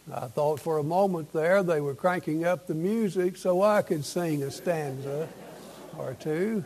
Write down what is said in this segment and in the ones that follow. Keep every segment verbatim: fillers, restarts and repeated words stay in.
I thought for a moment there they were cranking up the music so I could sing a stanza or two.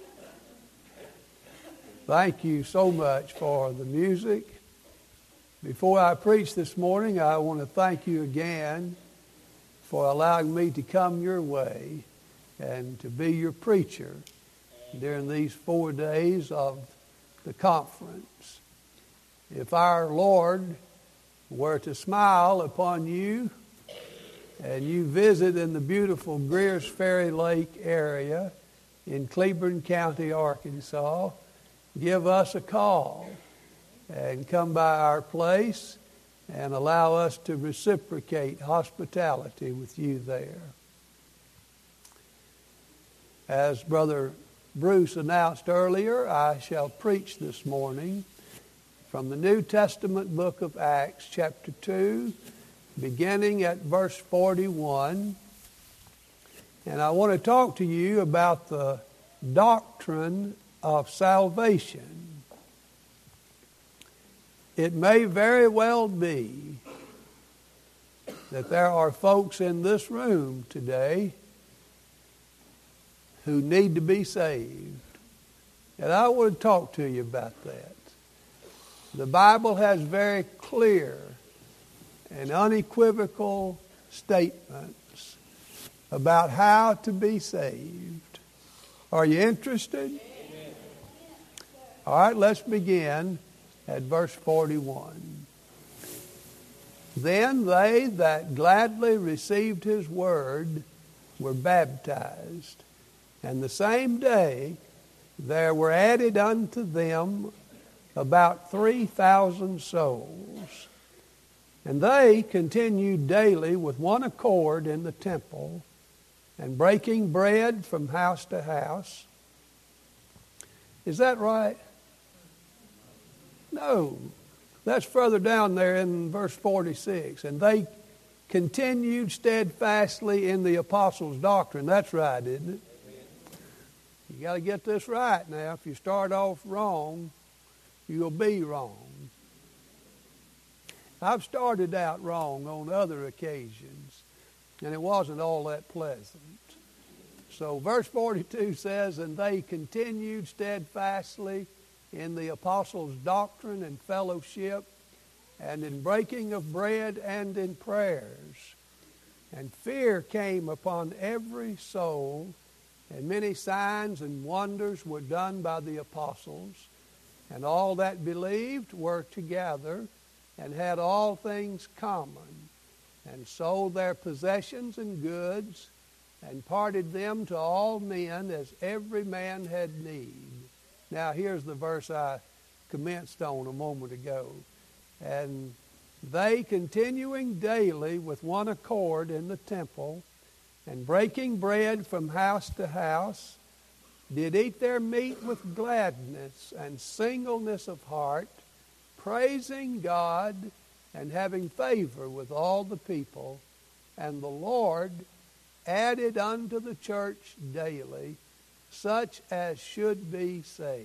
Thank you so much for the music. Before I preach this morning, I want to thank you again for allowing me to come your way and to be your preacher during these four days of the conference. If our Lord were to smile upon you and you visit in the beautiful Greers Ferry Lake area in Cleburne County, Arkansas, give us a call and come by our place and allow us to reciprocate hospitality with you there. As Brother Bruce announced earlier, I shall preach this morning from the New Testament book of Acts, chapter two, beginning at verse forty-one. And I want to talk to you about the doctrine of salvation. It may very well be that there are folks in this room today who need to be saved. And I want to talk to you about that. The Bible has very clear and unequivocal statements about how to be saved. Are you interested? Amen. All right, let's begin at verse forty-one. Then they that gladly received his word were baptized, and the same day there were added unto them about three thousand souls. And they continued daily with one accord in the temple, and breaking bread from house to house. Is that right? No. That's further down there in verse forty-six. And they continued steadfastly in the apostles' doctrine. That's right, isn't it? You got to get this right now. If you start off wrong, you'll be wrong. I've started out wrong on other occasions, and it wasn't all that pleasant. So verse forty-two says, and they continued steadfastly in the apostles' doctrine and fellowship, and in breaking of bread and in prayers. And fear came upon every soul, and many signs and wonders were done by the apostles. And all that believed were together, and had all things common, and sold their possessions and goods, and parted them to all men as every man had need. Now here's the verse I commenced on a moment ago. And they continuing daily with one accord in the temple, and breaking bread from house to house, did eat their meat with gladness and singleness of heart, praising God and having favor with all the people. And the Lord added unto the church daily such as should be saved.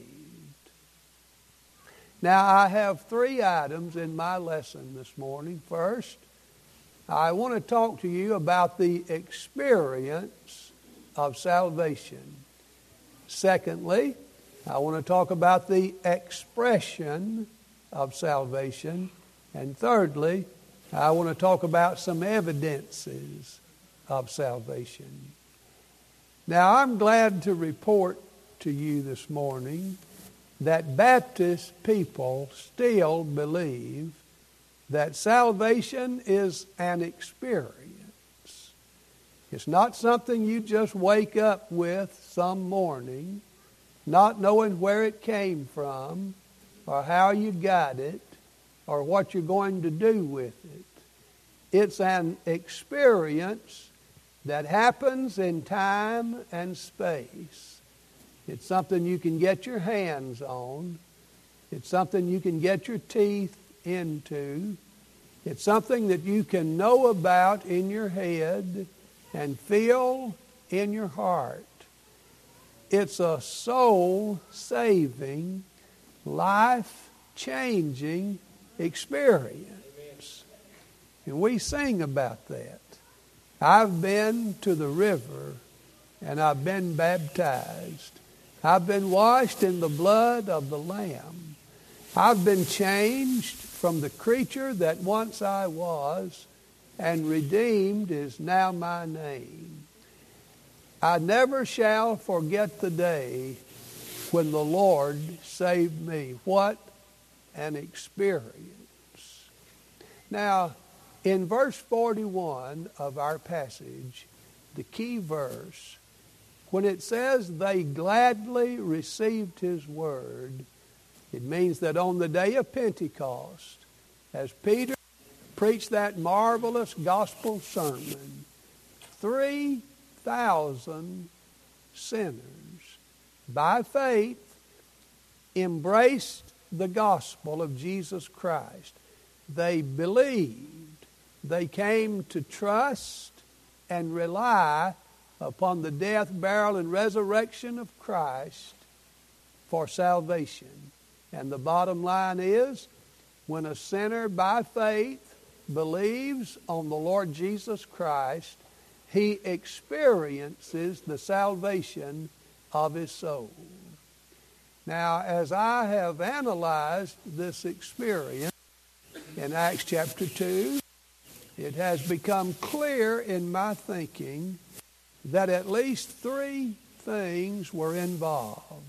Now I have three items in my lesson this morning. First, I want to talk to you about the experience of salvation. Secondly, I want to talk about the expression of salvation. And thirdly, I want to talk about some evidences of salvation. Now, I'm glad to report to you this morning that Baptist people still believe that salvation is an experience. It's not something you just wake up with some morning, not knowing where it came from, or how you got it, or what you're going to do with it. It's an experience that happens in time and space. It's something you can get your hands on. It's something you can get your teeth into. It's something that you can know about in your head and feel in your heart. It's a soul-saving, life-changing experience. And we sing about that. I've been to the river and I've been baptized. I've been washed in the blood of the Lamb. I've been changed from the creature that once I was, and redeemed is now my name. I never shall forget the day when the Lord saved me. What an experience. Now, in verse forty-one of our passage, the key verse, when it says they gladly received his word, it means that on the day of Pentecost, as Peter preached that marvelous gospel sermon, three thousand sinners, by faith, embraced the gospel of Jesus Christ. They believed. They came to trust and rely upon the death, burial, and resurrection of Christ for salvation. And the bottom line is, when a sinner by faith believes on the Lord Jesus Christ, he experiences the salvation of his soul. Now, as I have analyzed this experience in Acts chapter two, it has become clear in my thinking that at least three things were involved.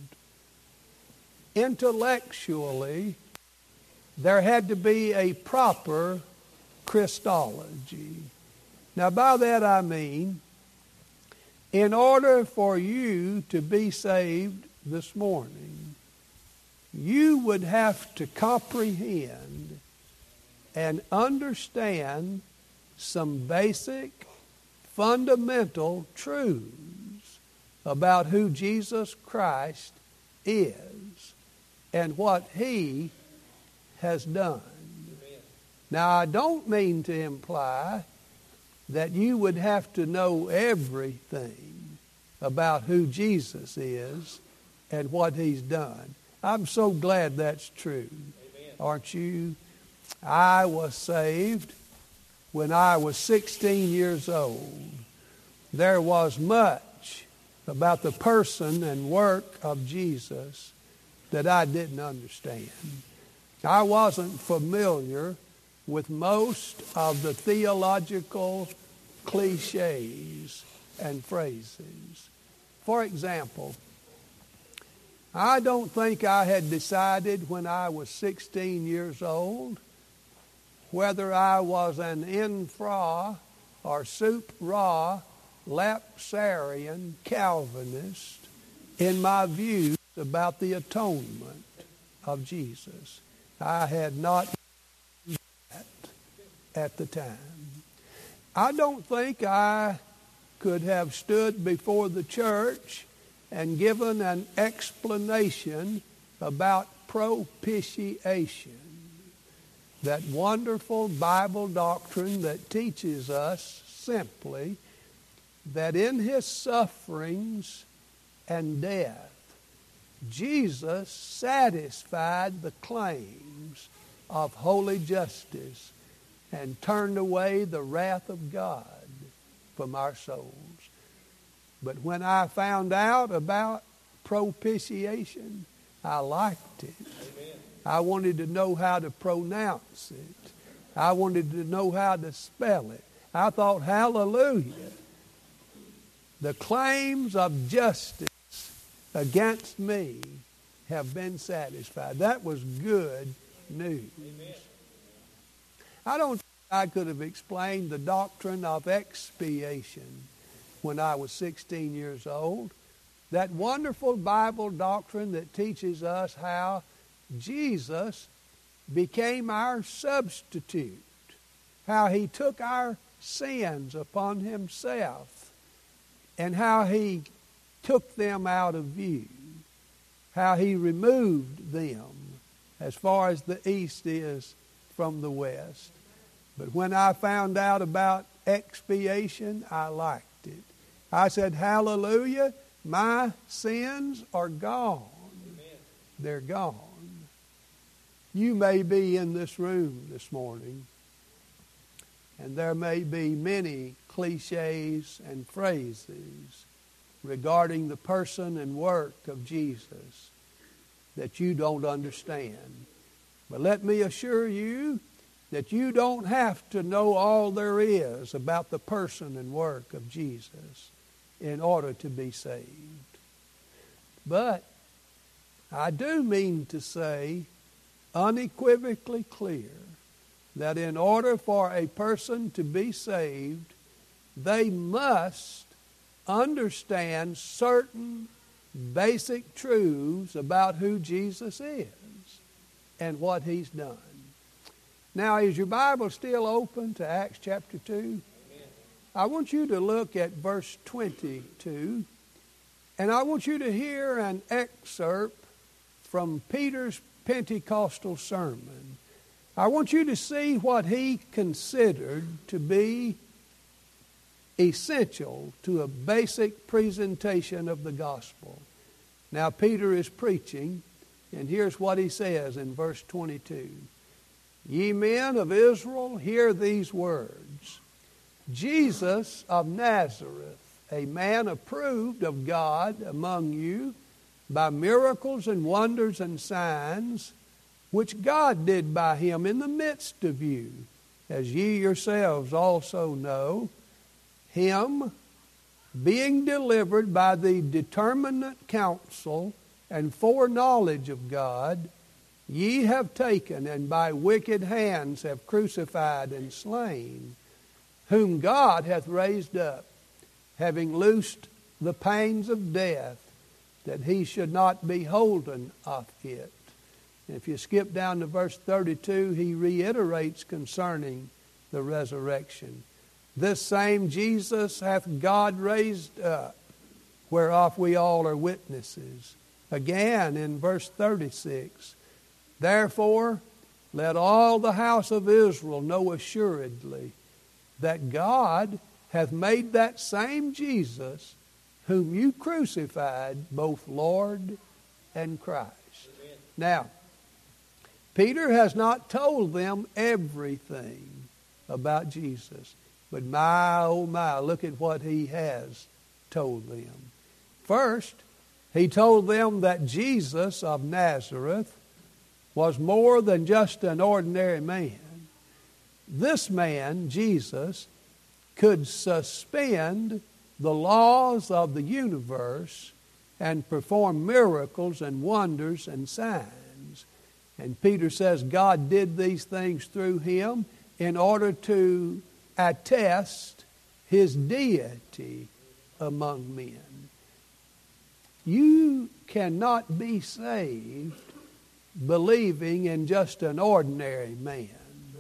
Intellectually, there had to be a proper Christology. Now, by that I mean, in order for you to be saved this morning, you would have to comprehend and understand some basic, fundamental truths about who Jesus Christ is and what he has done. Now, I don't mean to imply that you would have to know everything about who Jesus is and what he's done. I'm so glad that's true. Amen. Aren't you? I was saved when I was sixteen years old. There was much about the person and work of Jesus that I didn't understand. I wasn't familiar with most of the theological cliches and phrases. For example, I don't think I had decided when I was sixteen years old whether I was an infra or supra lapsarian Calvinist in my views about the atonement of Jesus. I had not that at the time. I don't think I could have stood before the church and given an explanation about propitiation, that wonderful Bible doctrine that teaches us simply that in his sufferings and death, Jesus satisfied the claims of holy justice and turned away the wrath of God from our souls. But when I found out about propitiation, I liked it. Amen. I wanted to know how to pronounce it. I wanted to know how to spell it. I thought, hallelujah. The claims of justice against me have been satisfied. That was good news. Amen. I don't think I could have explained the doctrine of expiation when I was sixteen years old. That wonderful Bible doctrine that teaches us how Jesus became our substitute, how he took our sins upon himself, and how he took them out of view, how he removed them as far as the east is from the west. But when I found out about expiation, I liked it. I said, hallelujah, my sins are gone. Amen. They're gone. You may be in this room this morning And there may be many cliches and phrases regarding the person and work of Jesus that you don't understand. But let me assure you that you don't have to know all there is about the person and work of Jesus in order to be saved. But I do mean to say unequivocally clear that in order for a person to be saved, they must understand certain basic truths about who Jesus is and what He's done. Now, is your Bible still open to Acts chapter two? Amen. I want you to look at verse twenty-two, and I want you to hear an excerpt from Peter's Pentecostal sermon. I want you to see what he considered to be essential to a basic presentation of the gospel. Now, Peter is preaching, and here's what he says in verse twenty-two. Ye men of Israel, hear these words. Jesus of Nazareth, a man approved of God among you by miracles and wonders and signs, which God did by him in the midst of you, as ye yourselves also know, him being delivered by the determinate counsel and foreknowledge of God, ye have taken and by wicked hands have crucified and slain, whom God hath raised up, having loosed the pains of death, that he should not be holden of it. And if you skip down to verse thirty-two, he reiterates concerning the resurrection. This same Jesus hath God raised up, whereof we all are witnesses. Again in verse thirty-six, therefore let all the house of Israel know assuredly that God hath made that same Jesus whom you crucified both Lord and Christ. Amen. Now, Peter has not told them everything about Jesus. But my, oh my, look at what he has told them. First, he told them that Jesus of Nazareth was more than just an ordinary man. This man, Jesus, could suspend the laws of the universe and perform miracles and wonders and signs. And Peter says God did these things through him in order to attest his deity among men. You cannot be saved believing in just an ordinary man.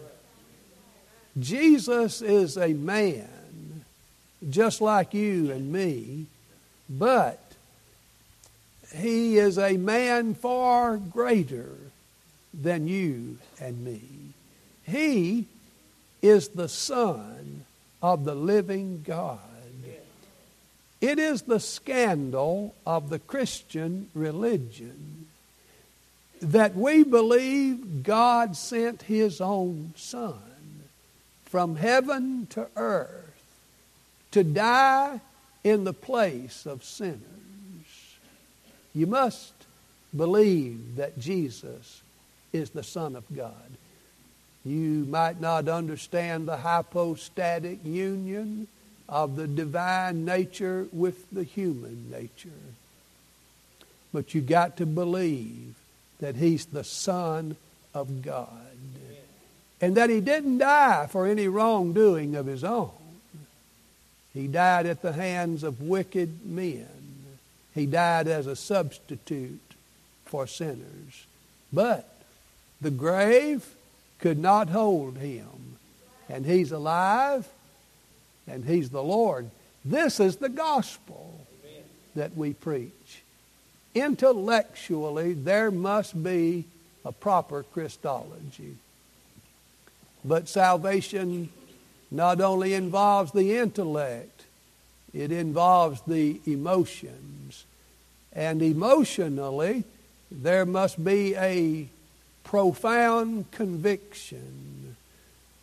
Jesus is a man just like you and me, but he is a man far greater than you and me. He is the Son of the living God. It is the scandal of the Christian religion that we believe God sent His own Son from heaven to earth to die in the place of sinners. You must believe that Jesus is the Son of God. You might not understand the hypostatic union of the divine nature with the human nature, but you got to believe that He's the Son of God. Amen. And that He didn't die for any wrongdoing of His own. He died at the hands of wicked men. He died as a substitute for sinners. But the grave could not hold Him. And He's alive, and He's the Lord. This is the gospel Amen. That we preach. Intellectually, there must be a proper Christology. But salvation not only involves the intellect, it involves the emotions. And emotionally, there must be a profound conviction,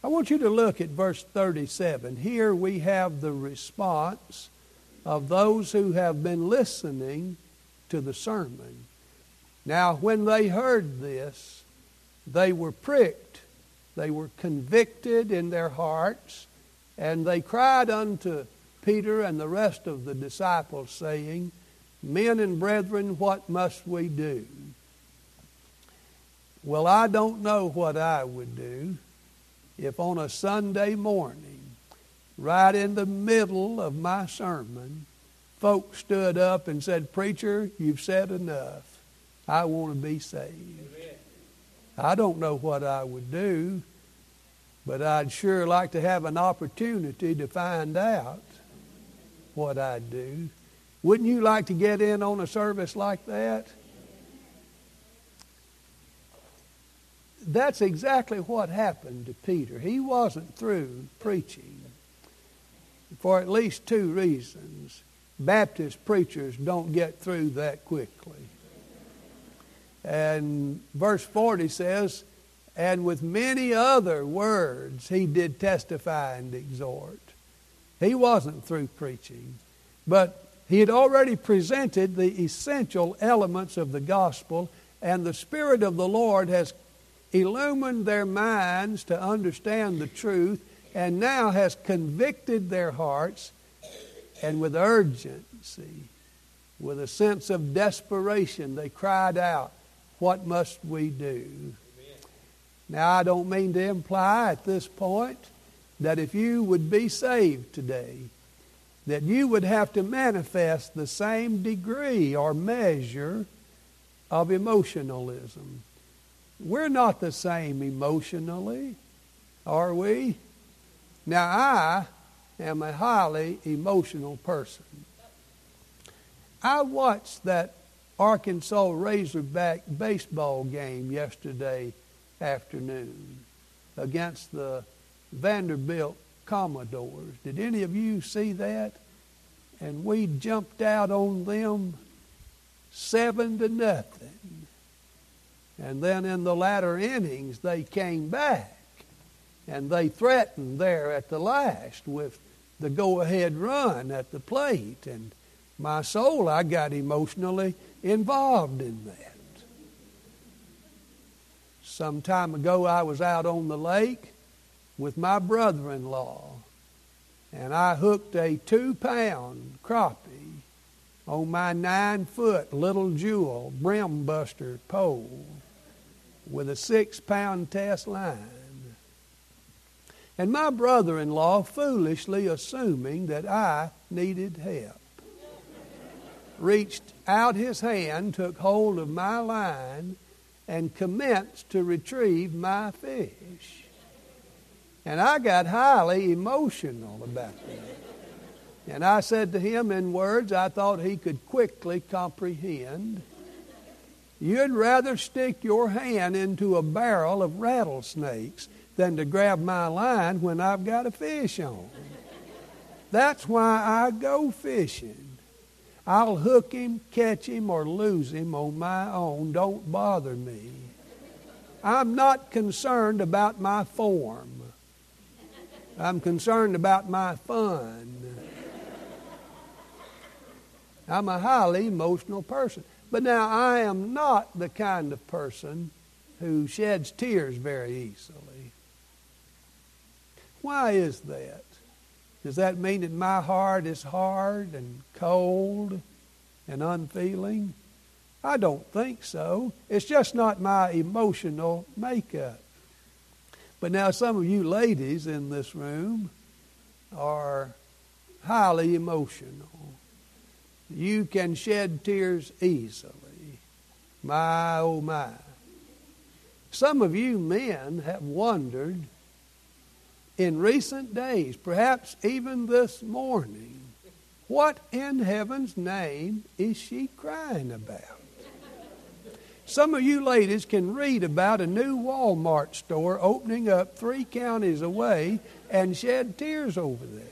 I want you to look at verse thirty-seven. Here we have the response of those who have been listening to the sermon. Now, when they heard this, they were pricked, they were convicted in their hearts, and they cried unto Peter and the rest of the disciples, saying, Men and brethren, what must we do? Well, I don't know what I would do if on a Sunday morning, right in the middle of my sermon, folks stood up and said, Preacher, you've said enough. I want to be saved. Amen. I don't know what I would do, but I'd sure like to have an opportunity to find out what I'd do. Wouldn't you like to get in on a service like that? That's exactly what happened to Peter. He wasn't through preaching for at least two reasons. Baptist preachers don't get through that quickly. And verse forty says, And with many other words he did testify and exhort. He wasn't through preaching, but he had already presented the essential elements of the gospel, and the Spirit of the Lord has illumined their minds to understand the truth, and now has convicted their hearts, and with urgency, with a sense of desperation, they cried out, What must we do? Amen. Now, I don't mean to imply at this point that if you would be saved today, that you would have to manifest the same degree or measure of emotionalism. We're not the same emotionally, are we? Now, I am a highly emotional person. I watched that Arkansas Razorback baseball game yesterday afternoon against the Vanderbilt Commodores. Did any of you see that? And we jumped out on them seven to nothing. And then in the latter innings, they came back. And they threatened there at the last with the go-ahead run at the plate. And my soul, I got emotionally involved in that. Some time ago, I was out on the lake with my brother-in-law. And I hooked a two-pound crappie on my nine-foot Little Jewel brim-buster pole with a six-pound test line. And my brother-in-law, foolishly assuming that I needed help, reached out his hand, took hold of my line, and commenced to retrieve my fish. And I got highly emotional about that. And I said to him in words I thought he could quickly comprehend, You'd rather stick your hand into a barrel of rattlesnakes than to grab my line when I've got a fish on. That's why I go fishing. I'll hook him, catch him, or lose him on my own. Don't bother me. I'm not concerned about my form. I'm concerned about my fun. I'm a highly emotional person. But now I am not the kind of person who sheds tears very easily. Why is that? Does that mean that my heart is hard and cold and unfeeling? I don't think so. It's just not my emotional makeup. But now some of you ladies in this room are highly emotional. You can shed tears easily. My, oh my. Some of you men have wondered in recent days, perhaps even this morning, what in heaven's name is she crying about? Some of you ladies can read about a new Walmart store opening up three counties away and shed tears over that.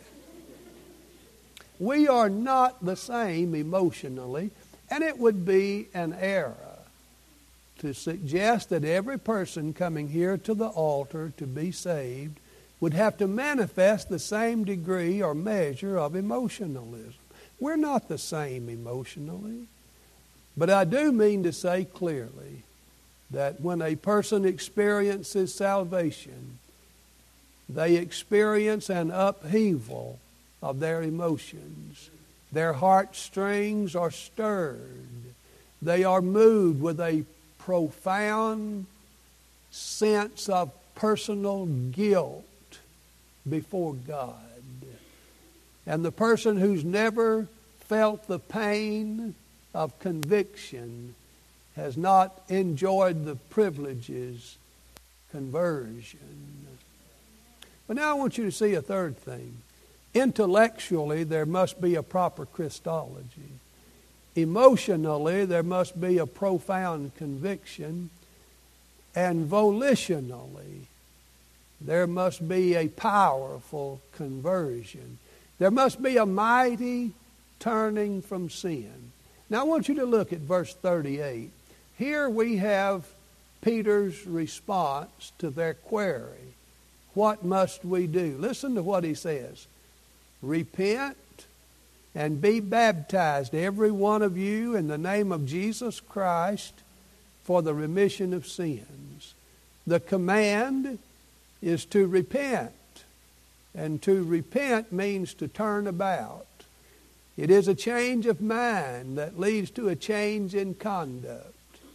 We are not the same emotionally, and it would be an error to suggest that every person coming here to the altar to be saved would have to manifest the same degree or measure of emotionalism. We're not the same emotionally. But I do mean to say clearly that when a person experiences salvation, they experience an upheaval of their emotions. Their heartstrings are stirred. They are moved with a profound sense of personal guilt before God. And the person who's never felt the pain of conviction has not enjoyed the privileges of conversion. But now I want you to see a third thing. Intellectually, there must be a proper Christology. Emotionally, there must be a profound conviction. And volitionally, there must be a powerful conversion. There must be a mighty turning from sin. Now I want you to look at verse thirty-eight. Here we have Peter's response to their query. What must we do? Listen to what he says. Repent and be baptized, every one of you, in the name of Jesus Christ for the remission of sins. The command is to repent. And to repent means to turn about. It is a change of mind that leads to a change in conduct.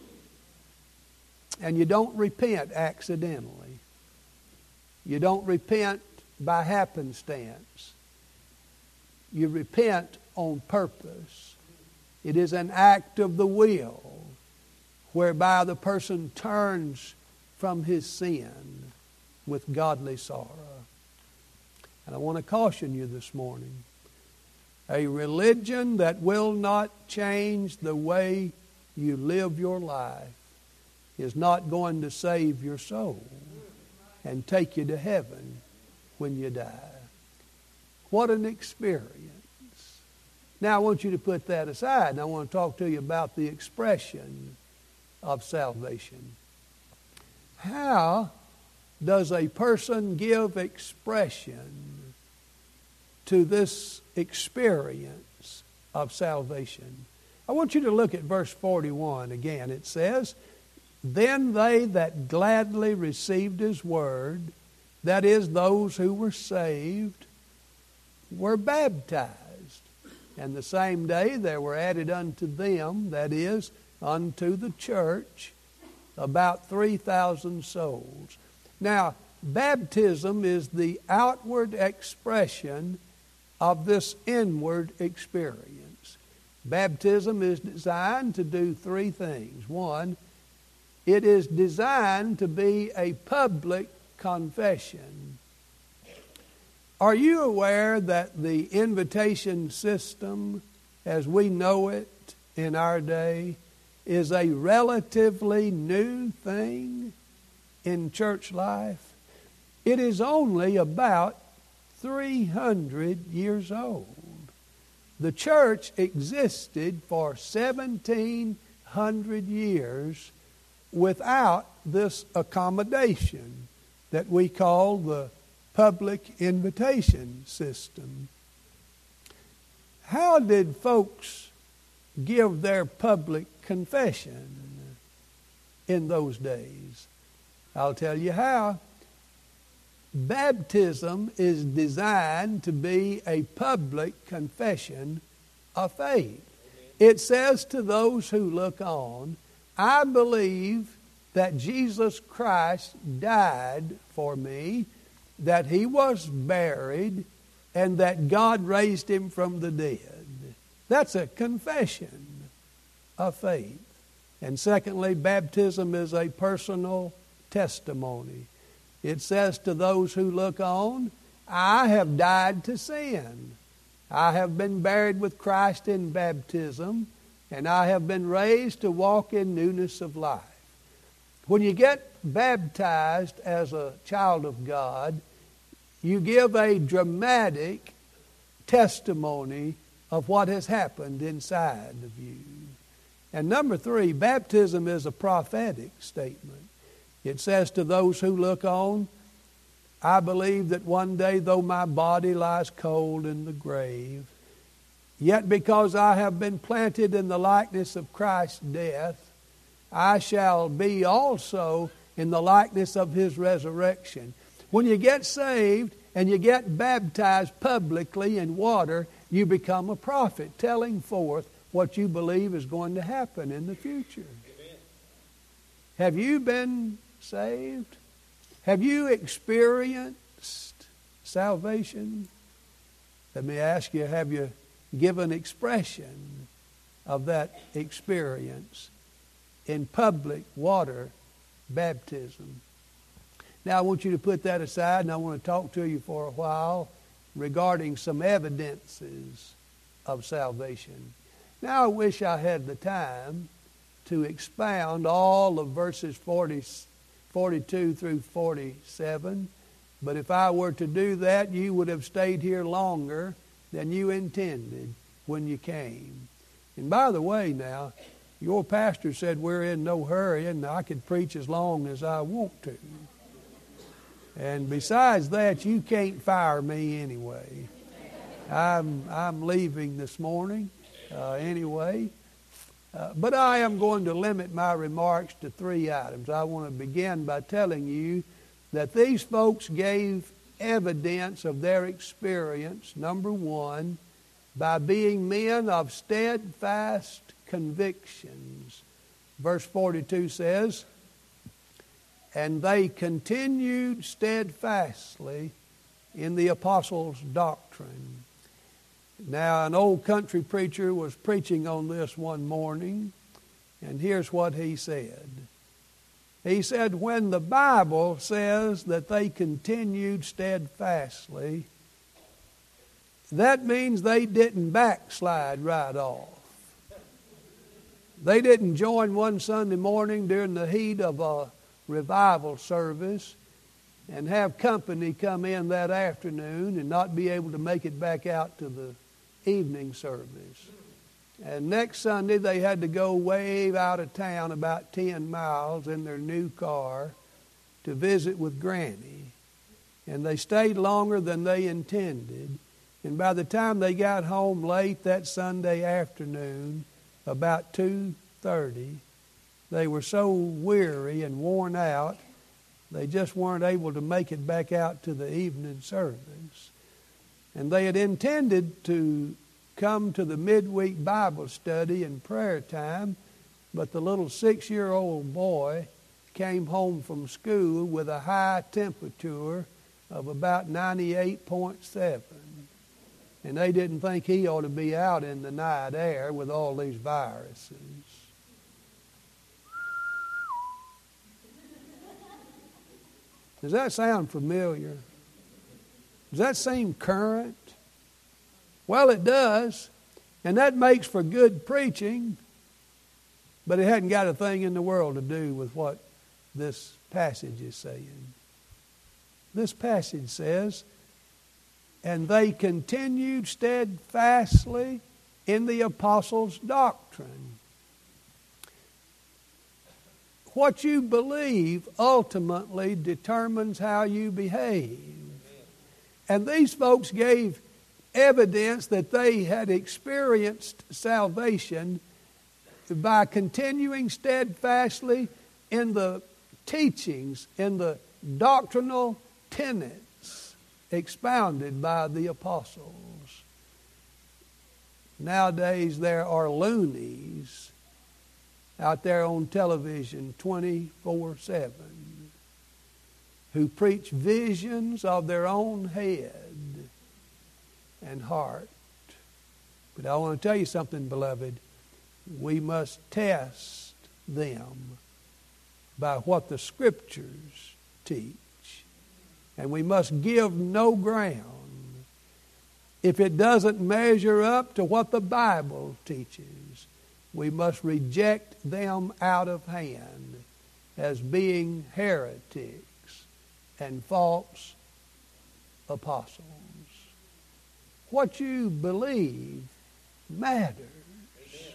And you don't repent accidentally. You don't repent by happenstance. You repent on purpose. It is an act of the will whereby the person turns from his sin with godly sorrow. And I want to caution you this morning. A religion that will not change the way you live your life is not going to save your soul and take you to heaven when you die. What an experience. Now I want you to put that aside, and I want to talk to you about the expression of salvation. How does a person give expression to this experience of salvation? I want you to look at verse forty-one again. It says, then they that gladly received his word, that is, those who were saved, were baptized. And the same day there were added unto them, that is, unto the church, about three thousand souls. Now, baptism is the outward expression of this inward experience. Baptism is designed to do three things. One, it is designed to be a public confession. Are you aware that the invitation system, as we know it in our day, is a relatively new thing in church life? It is only about three hundred years old. The church existed for seventeen hundred years without this accommodation that we call the public invitation system. How did folks give their public confession in those days? I'll tell you how. Baptism is designed to be a public confession of faith. It says to those who look on, I believe that Jesus Christ died for me, that he was buried, and that God raised him from the dead. That's a confession of faith. And secondly, baptism is a personal testimony. It says to those who look on, I have died to sin. I have been buried with Christ in baptism, and I have been raised to walk in newness of life. When you get baptized as a child of God, you give a dramatic testimony of what has happened inside of you. And number three, baptism is a prophetic statement. It says to those who look on, I believe that one day, though my body lies cold in the grave, yet because I have been planted in the likeness of Christ's death, I shall be also in the likeness of His resurrection. When you get saved and you get baptized publicly in water, you become a prophet, telling forth what you believe is going to happen in the future. Amen. Have you been saved? Have you experienced salvation? Let me ask you, have you given expression of that experience in public water baptism? Now I want you to put that aside, and I want to talk to you for a while regarding some evidences of salvation. Now I wish I had the time to expound all of verses forty, forty-two through forty-seven, but if I were to do that, you would have stayed here longer than you intended when you came. And by the way now, your pastor said we're in no hurry and I could preach as long as I want to. And besides that, you can't fire me anyway. I'm, I'm leaving this morning uh, anyway. Uh, but I am going to limit my remarks to three items. I want to begin by telling you that these folks gave evidence of their experience, number one, by being men of steadfast convictions. Verse forty-two says, and they continued steadfastly in the apostles' doctrine. Now, an old country preacher was preaching on this one morning, and here's what he said. He said, when the Bible says that they continued steadfastly, that means they didn't backslide right off. They didn't join one Sunday morning during the heat of a revival service and have company come in that afternoon and not be able to make it back out to the evening service. And next Sunday they had to go way out of town about ten miles in their new car to visit with Granny. And they stayed longer than they intended. And by the time they got home late that Sunday afternoon, about two thirty, they were so weary and worn out, they just weren't able to make it back out to the evening service. And they had intended to come to the midweek Bible study and prayer time, but the little six-year-old boy came home from school with a high temperature of about ninety-eight point seven. And they didn't think he ought to be out in the night air with all these viruses. Does that sound familiar? Does that seem current? Well, it does. And that makes for good preaching. But it hadn't got a thing in the world to do with what this passage is saying. This passage says, and they continued steadfastly in the apostles' doctrine. What you believe ultimately determines how you behave. And these folks gave evidence that they had experienced salvation by continuing steadfastly in the teachings, in the doctrinal tenets expounded by the apostles. Nowadays there are loonies out there on television twenty-four seven who preach visions of their own head and heart. But I want to tell you something, beloved. We must test them by what the Scriptures teach. And we must give no ground if it doesn't measure up to what the Bible teaches. We must reject them out of hand as being heretics and false apostles. What you believe matters. Amen.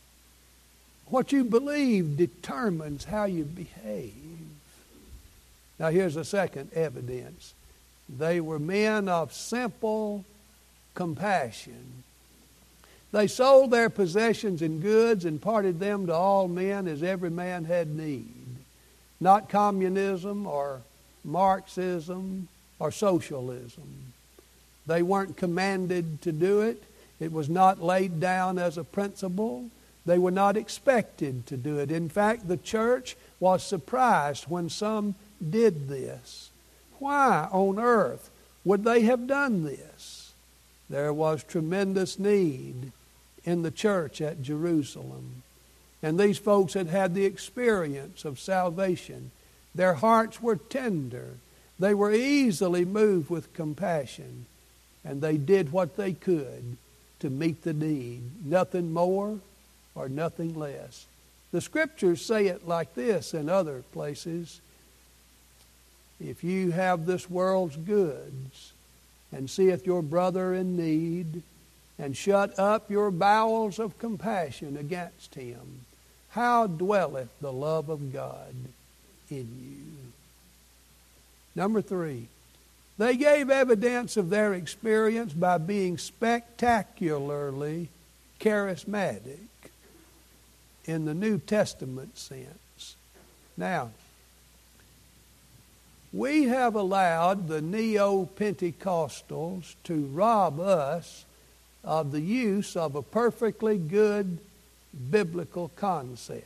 What you believe determines how you behave. Now here's a second evidence. They were men of simple compassion. They sold their possessions and goods and parted them to all men as every man had need. Not communism or Marxism or socialism. They weren't commanded to do it. It was not laid down as a principle. They were not expected to do it. In fact, the church was surprised when some did this. Why on earth would they have done this? There was tremendous need in the church at Jerusalem. And these folks had had the experience of salvation. Their hearts were tender. They were easily moved with compassion. And they did what they could to meet the need. Nothing more or nothing less. The Scriptures say it like this in other places. If you have this world's goods, and seeth your brother in need, and shut up your bowels of compassion against him, how dwelleth the love of God in you? Number three, they gave evidence of their experience by being spectacularly charismatic in the New Testament sense. Now, we have allowed the neo-Pentecostals to rob us of the use of a perfectly good biblical concept.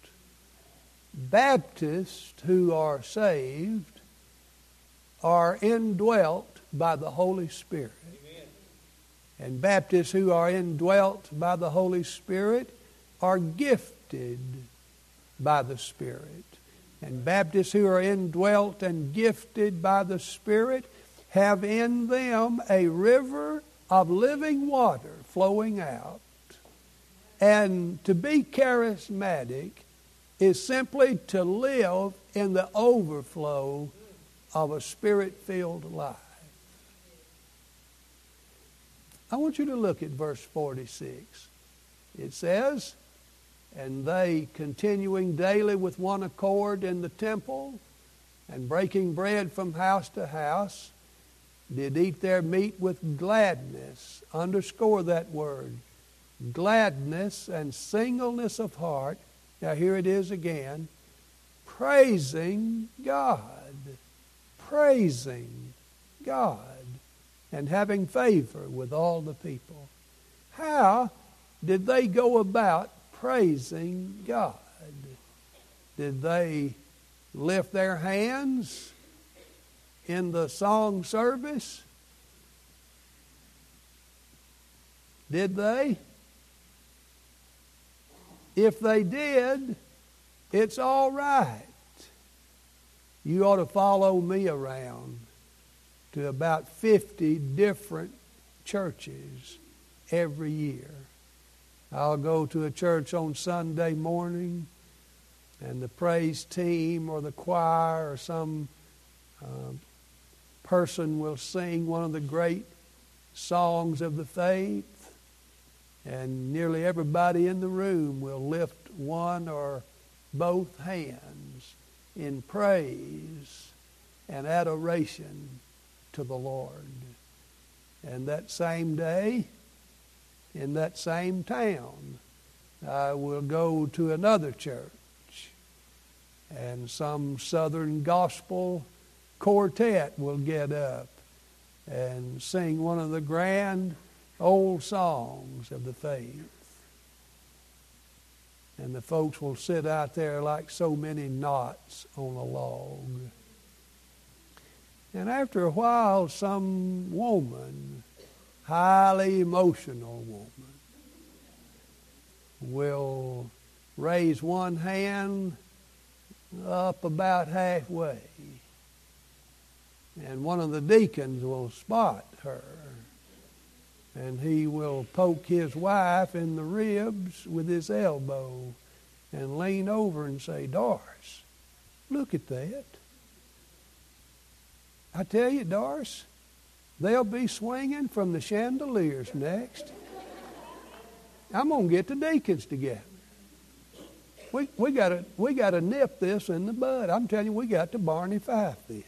Baptists who are saved are indwelt by the Holy Spirit. Amen. And Baptists who are indwelt by the Holy Spirit are gifted by the Spirit. And Baptists who are indwelt and gifted by the Spirit have in them a river of living water flowing out. And to be charismatic is simply to live in the overflow of a Spirit-filled life. I want you to look at verse forty-six. It says, and they, continuing daily with one accord in the temple, and breaking bread from house to house, did eat their meat with gladness. Underscore that word. Gladness and singleness of heart. Now here it is again. Praising God. Praising God. And having favor with all the people. How did they go about praising God? Did they lift their hands in the song service? Did they? If they did, it's all right. You ought to follow me around to about fifty different churches every year. I'll go to a church on Sunday morning, and the praise team or the choir or some uh, person will sing one of the great songs of the faith, and nearly everybody in the room will lift one or both hands in praise and adoration to the Lord. And that same day, in that same town, I will go to another church, and some Southern gospel quartet will get up and sing one of the grand old songs of the faith. And the folks will sit out there like so many knots on a log. And after a while, some woman, highly emotional woman, will raise one hand up about halfway. And one of the deacons will spot her. And he will poke his wife in the ribs with his elbow and lean over and say, Doris, look at that. I tell you, Doris, they'll be swinging from the chandeliers next. I'm going to get the deacons together. We we gotta we gotta nip this in the bud. I'm telling you, we got to Barney Fife this.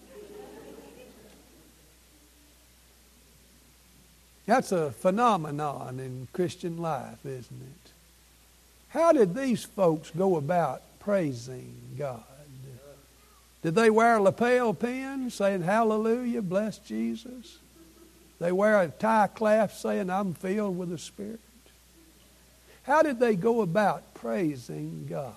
That's a phenomenon in Christian life, isn't it? How did these folks go about praising God? Did they wear lapel pins saying, hallelujah, bless Jesus? They wear a tie clasp saying, I'm filled with the Spirit. How did they go about praising God?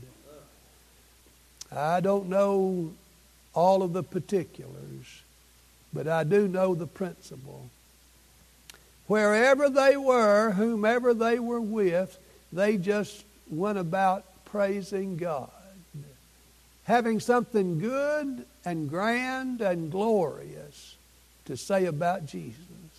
I don't know all of the particulars, but I do know the principle. Wherever they were, whomever they were with, they just went about praising God. Having something good and grand and glorious to say about Jesus.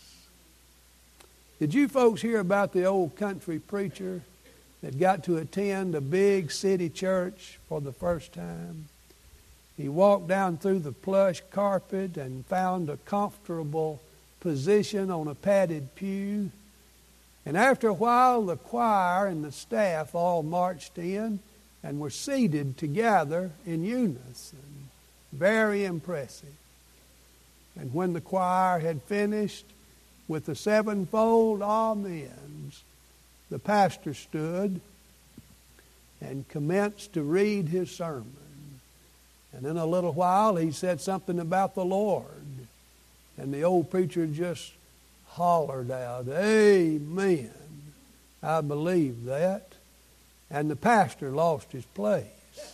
Did you folks hear about the old country preacher that got to attend a big city church for the first time? He walked down through the plush carpet and found a comfortable position on a padded pew. And after a while, the choir and the staff all marched in and were seated together in unison. Very impressive. And when the choir had finished with the sevenfold amens, the pastor stood and commenced to read his sermon. And in a little while, he said something about the Lord. And the old preacher just hollered out, amen. I believe that. And the pastor lost his place.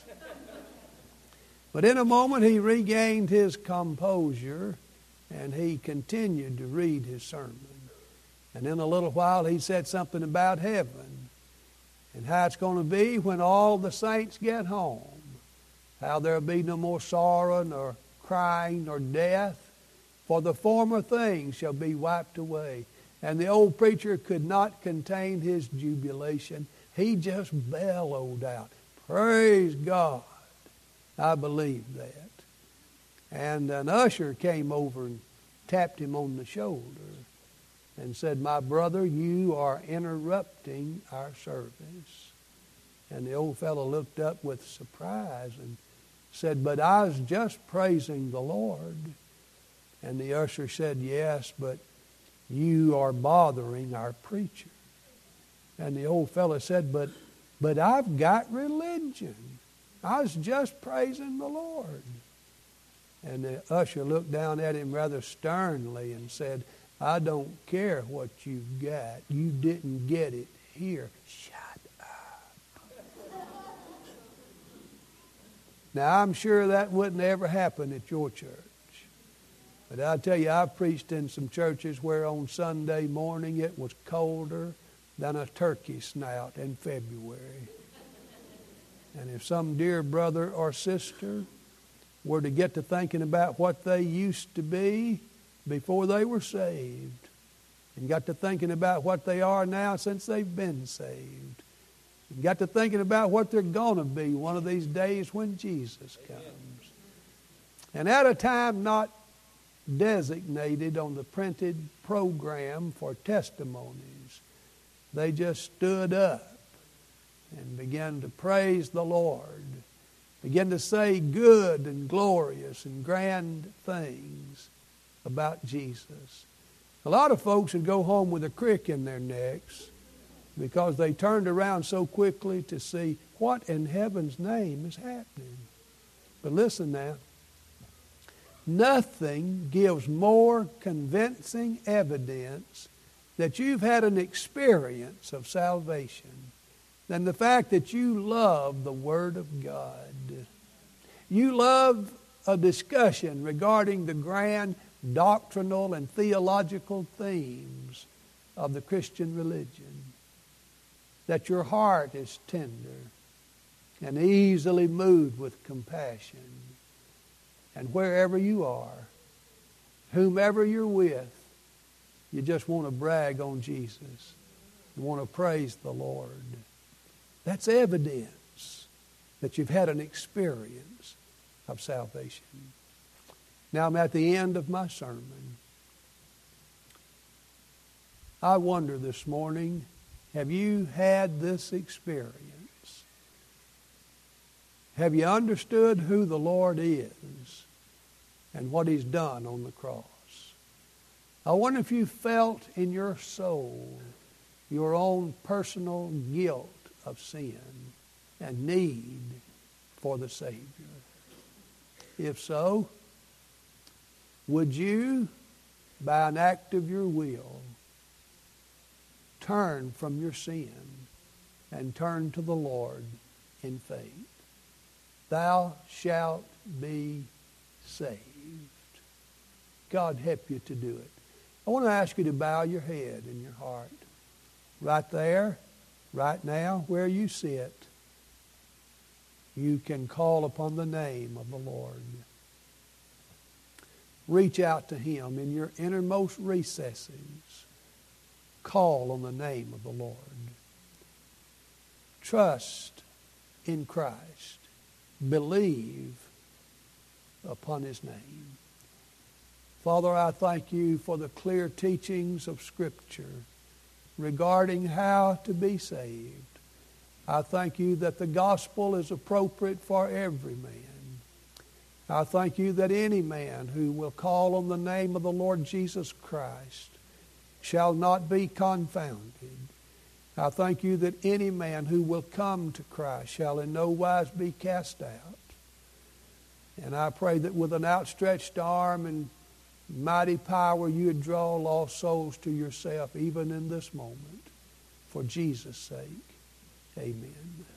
But in a moment he regained his composure and he continued to read his sermon. And in a little while he said something about heaven and how it's going to be when all the saints get home. How there'll be no more sorrow nor crying nor death. For the former things shall be wiped away. And the old preacher could not contain his jubilation. He just bellowed out, praise God. I believe that. And an usher came over and tapped him on the shoulder and said, my brother, you are interrupting our service. And the old fellow looked up with surprise and said, but I was just praising the Lord. And the usher said, yes, but you are bothering our preacher. And the old fellow said, but, but I've got religion. I was just praising the Lord. And the usher looked down at him rather sternly and said, I don't care what you've got. You didn't get it here. Shut up. Now, I'm sure that wouldn't ever happen at your church. But I tell you, I've preached in some churches where on Sunday morning it was colder than a turkey snout in February. And if some dear brother or sister were to get to thinking about what they used to be before they were saved, and got to thinking about what they are now since they've been saved, and got to thinking about what they're going to be one of these days when Jesus comes. And at a time not designated on the printed program for testimonies, they just stood up and began to praise the Lord, began to say good and glorious and grand things about Jesus. A lot of folks would go home with a crick in their necks because they turned around so quickly to see what in heaven's name is happening. But listen now. Nothing gives more convincing evidence that you've had an experience of salvation than the fact that you love the Word of God. You love a discussion regarding the grand doctrinal and theological themes of the Christian religion. That your heart is tender and easily moved with compassion. And wherever you are, whomever you're with, you just want to brag on Jesus. You want to praise the Lord. That's evidence that you've had an experience of salvation. Now I'm at the end of my sermon. I wonder this morning, have you had this experience Have you understood who the Lord is and what He's done on the cross? I wonder if you felt in your soul your own personal guilt of sin and need for the Savior. If so, would you, by an act of your will, turn from your sin and turn to the Lord in faith? Thou shalt be saved. God help you to do it. I want to ask you to bow your head and your heart. Right there, right now, where you sit, you can call upon the name of the Lord. Reach out to Him in your innermost recesses. Call on the name of the Lord. Trust in Christ. Believe upon His name. Father, I thank You for the clear teachings of Scripture regarding how to be saved. I thank You that the gospel is appropriate for every man. I thank You that any man who will call on the name of the Lord Jesus Christ shall not be confounded. I thank You that any man who will come to Christ shall in no wise be cast out. And I pray that with an outstretched arm and mighty power, You would draw lost souls to Yourself even in this moment. For Jesus' sake, amen.